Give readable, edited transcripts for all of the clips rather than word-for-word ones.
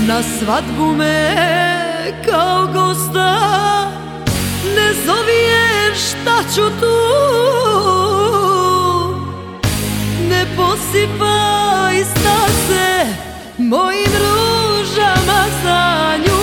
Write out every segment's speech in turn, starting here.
Na svadbu me kao gosta ne zovi jer šta ću tu. Ne posipaj stase mojim ružama za nju.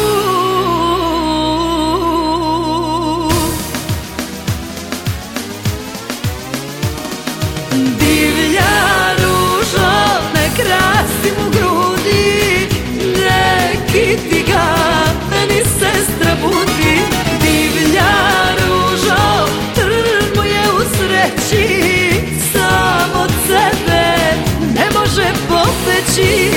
Divlja ružo, ne krasim u grudi, neki ti ga meni sestra budi. Divlja ružo, trn mu je u sreći, sam od sebe ne može pobeći.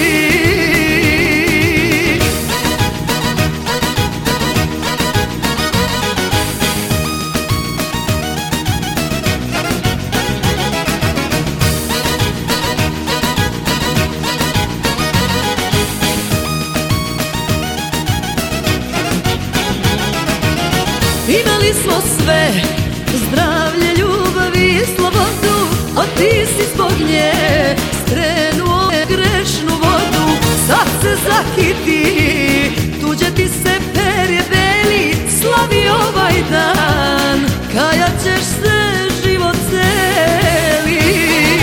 Imali smo sve, zdravlje, ljubav i slobodu, a ti si zbog nje skrenuo grešnu vodu. Sad se zakiti, tuđe ti se perje beli, slavi ovaj dan, kajat ćeš se život celi.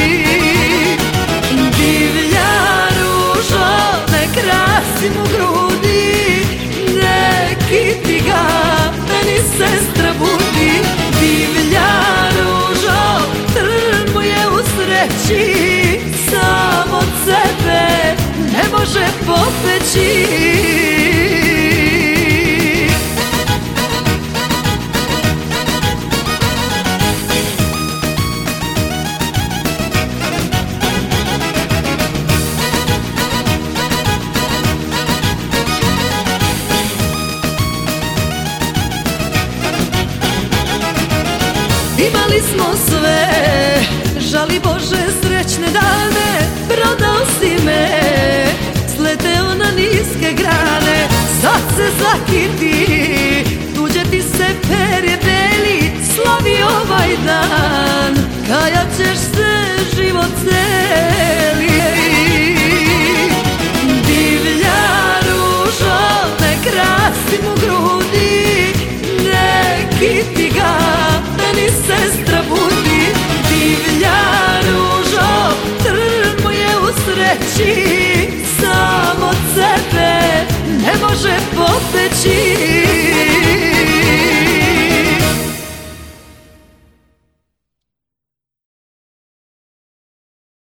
Divlja ružo, ne krasim u grudi, neki ti ga meni sestra budi. Divlja ružo, trn mu je u sreći, sam od sebe ne može pobeći. Imali smo sve, žali Bože srećne dane, prodao si me, sleteo na niske grane. Sad se zakiti, tuđe ti se perje beli, slavi ovaj dan, kajat ćeš se život celi. Divlja ružo, ne krasim u grudi, neki ti ga meni sestra budi. Divlja ružo, trn mu je u sreći, sam od sebe ne može pobeći.